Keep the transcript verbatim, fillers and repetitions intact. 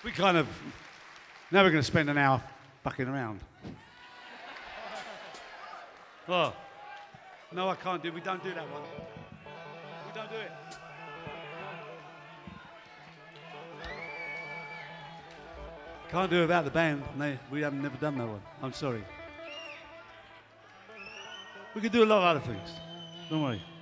We kind of, now we're going to spend an hour fucking around. Oh, no, I can't do it. We don't do that one. We don't do it. Can't do it without the band. No, we haven't never done that one. I'm sorry. We could do a lot of other things. Don't worry.